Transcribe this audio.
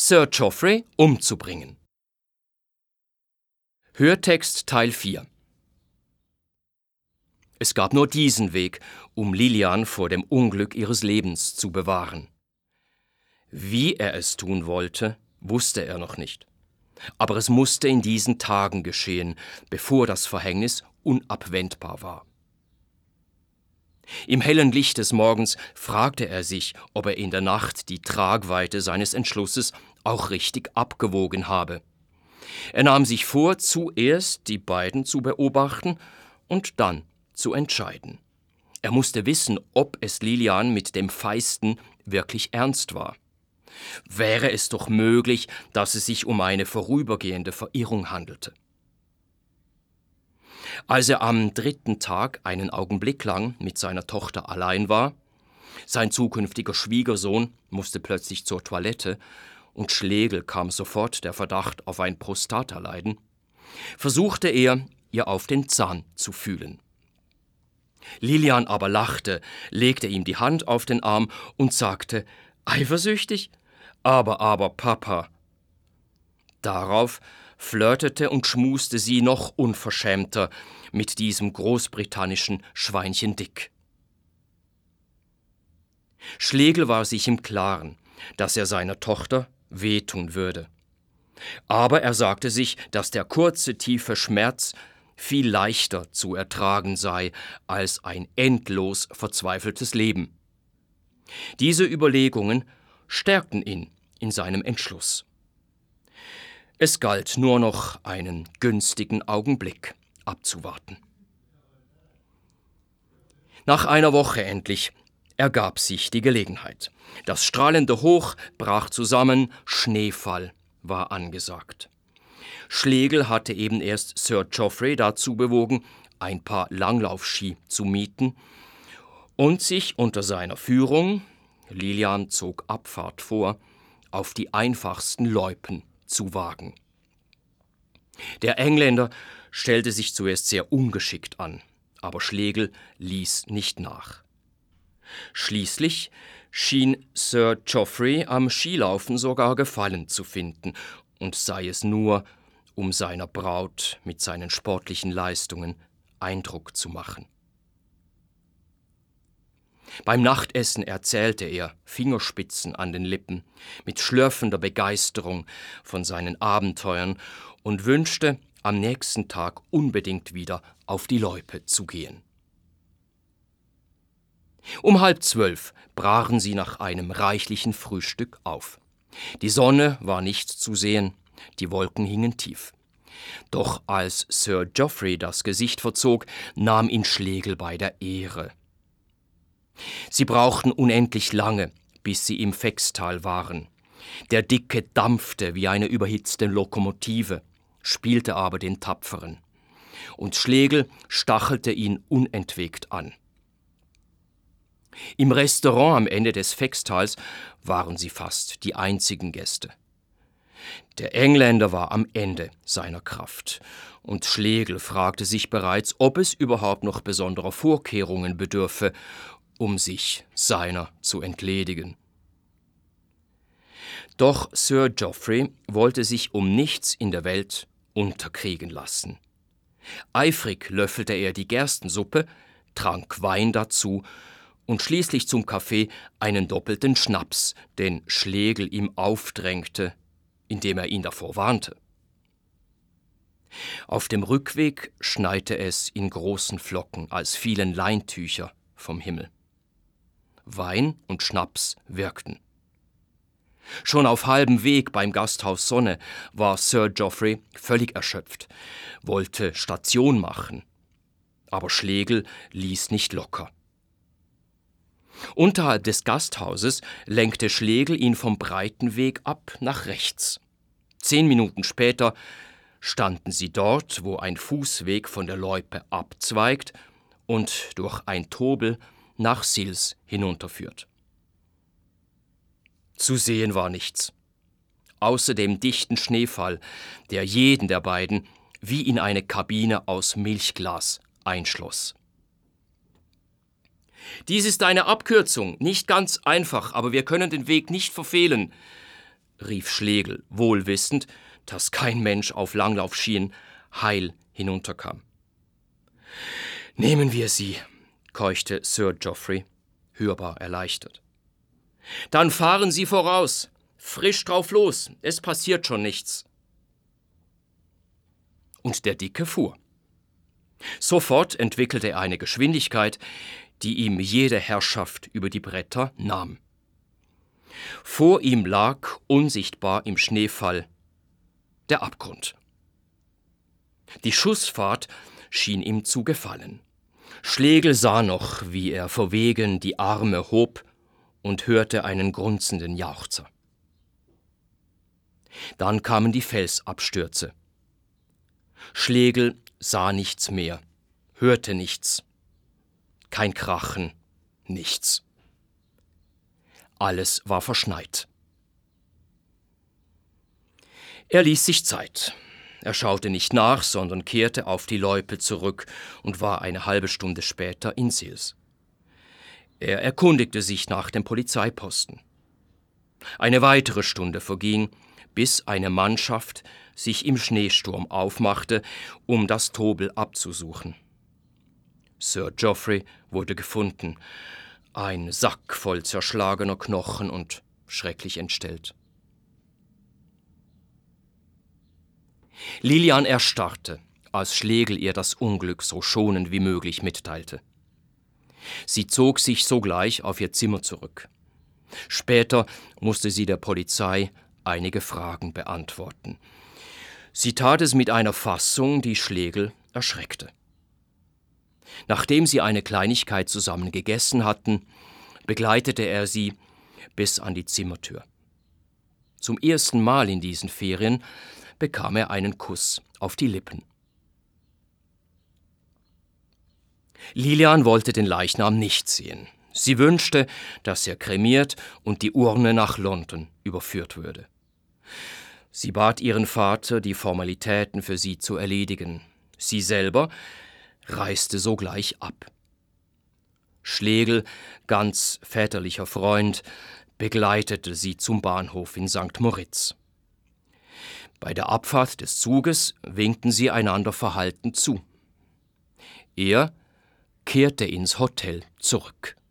Sir Geoffrey umzubringen. Hörtext Teil 4. Es gab nur diesen Weg, um Lilian vor dem Unglück ihres Lebens zu bewahren. Wie er es tun wollte, wusste er noch nicht. Aber es musste in diesen Tagen geschehen, bevor das Verhängnis unabwendbar war. Im hellen Licht des Morgens fragte er sich, ob er in der Nacht die Tragweite seines Entschlusses auch richtig abgewogen habe. Er nahm sich vor, zuerst die beiden zu beobachten und dann zu entscheiden. Er musste wissen, ob es Lilian mit dem Feisten wirklich ernst war. Wäre es doch möglich, dass es sich um eine vorübergehende Verirrung handelte. Als er am 3. Tag einen Augenblick lang mit seiner Tochter allein war, sein zukünftiger Schwiegersohn musste plötzlich zur Toilette und Schlegel kam sofort der Verdacht auf ein Prostataleiden, versuchte er, ihr auf den Zahn zu fühlen. Lilian aber lachte, legte ihm die Hand auf den Arm und sagte, eifersüchtig? Aber, Papa. Darauf flirtete und schmuste sie noch unverschämter mit diesem großbritannischen Schweinchen Dick. Schlegel war sich im Klaren, dass er seiner Tochter wehtun würde. Aber er sagte sich, dass der kurze, tiefe Schmerz viel leichter zu ertragen sei als ein endlos verzweifeltes Leben. Diese Überlegungen stärkten ihn in seinem Entschluss. Es galt nur noch einen günstigen Augenblick abzuwarten. Nach einer Woche endlich ergab sich die Gelegenheit. Das strahlende Hoch brach zusammen, Schneefall war angesagt. Schlegel hatte eben erst Sir Geoffrey dazu bewogen, ein paar Langlaufski zu mieten und sich unter seiner Führung, Lilian zog Abfahrt vor, auf die einfachsten Loipen zu wagen. Der Engländer stellte sich zuerst sehr ungeschickt an, aber Schlegel ließ nicht nach. Schließlich schien Sir Geoffrey am Skilaufen sogar Gefallen zu finden, und sei es nur, um seiner Braut mit seinen sportlichen Leistungen Eindruck zu machen. Beim Nachtessen erzählte er, Fingerspitzen an den Lippen, mit schlürfender Begeisterung von seinen Abenteuern und wünschte, am nächsten Tag unbedingt wieder auf die Loipe zu gehen. Um 11:30 brachen sie nach einem reichlichen Frühstück auf. Die Sonne war nicht zu sehen, die Wolken hingen tief. Doch als Sir Geoffrey das Gesicht verzog, nahm ihn Schlegel bei der Ehre. Sie brauchten unendlich lange, bis sie im Fextal waren. Der Dicke dampfte wie eine überhitzte Lokomotive, spielte aber den Tapferen. Und Schlegel stachelte ihn unentwegt an. Im Restaurant am Ende des Fextals waren sie fast die einzigen Gäste. Der Engländer war am Ende seiner Kraft, und Schlegel fragte sich bereits, ob es überhaupt noch besonderer Vorkehrungen bedürfe, um sich seiner zu entledigen. Doch Sir Geoffrey wollte sich um nichts in der Welt unterkriegen lassen. Eifrig löffelte er die Gerstensuppe, trank Wein dazu und schließlich zum Kaffee einen doppelten Schnaps, den Schlegel ihm aufdrängte, indem er ihn davor warnte. Auf dem Rückweg schneite es in großen Flocken, als fielen Leintücher vom Himmel. Wein und Schnaps wirkten. Schon auf halbem Weg beim Gasthaus Sonne war Sir Geoffrey völlig erschöpft, wollte Station machen, aber Schlegel ließ nicht locker. Unterhalb des Gasthauses lenkte Schlegel ihn vom breiten Weg ab nach rechts. 10 Minuten später standen sie dort, wo ein Fußweg von der Loipe abzweigt und durch ein Tobel nach Sils hinunterführt. Zu sehen war nichts, außer dem dichten Schneefall, der jeden der beiden wie in eine Kabine aus Milchglas einschloss. Dies ist eine Abkürzung, nicht ganz einfach, aber wir können den Weg nicht verfehlen, rief Schlegel, wohlwissend, dass kein Mensch auf Langlaufschienen heil hinunterkam. »Nehmen wir sie«, keuchte Sir Geoffrey, hörbar erleichtert. »Dann fahren Sie voraus, frisch drauf los, es passiert schon nichts.« Und der Dicke fuhr. Sofort entwickelte er eine Geschwindigkeit, die ihm jede Herrschaft über die Bretter nahm. Vor ihm lag, unsichtbar im Schneefall, der Abgrund. Die Schussfahrt schien ihm zu gefallen. Schlegel sah noch, wie er verwegen die Arme hob und hörte einen grunzenden Jauchzer. Dann kamen die Felsabstürze. Schlegel sah nichts mehr, hörte nichts. Kein Krachen, nichts. Alles war verschneit. Er ließ sich Zeit. Er schaute nicht nach, sondern kehrte auf die Loipe zurück und war eine halbe Stunde später in Sils. Er erkundigte sich nach dem Polizeiposten. Eine weitere Stunde verging, bis eine Mannschaft sich im Schneesturm aufmachte, um das Tobel abzusuchen. Sir Geoffrey wurde gefunden, ein Sack voll zerschlagener Knochen und schrecklich entstellt. Lilian erstarrte, als Schlegel ihr das Unglück so schonend wie möglich mitteilte. Sie zog sich sogleich auf ihr Zimmer zurück. Später musste sie der Polizei einige Fragen beantworten. Sie tat es mit einer Fassung, die Schlegel erschreckte. Nachdem sie eine Kleinigkeit zusammen gegessen hatten, begleitete er sie bis an die Zimmertür. Zum ersten Mal in diesen Ferien bekam er einen Kuss auf die Lippen. Lilian wollte den Leichnam nicht sehen. Sie wünschte, dass er kremiert und die Urne nach London überführt würde. Sie bat ihren Vater, die Formalitäten für sie zu erledigen. Sie selber reiste sogleich ab. Schlegel, ganz väterlicher Freund, begleitete sie zum Bahnhof in St. Moritz. Bei der Abfahrt des Zuges winkten sie einander verhalten zu. Er kehrte ins Hotel zurück.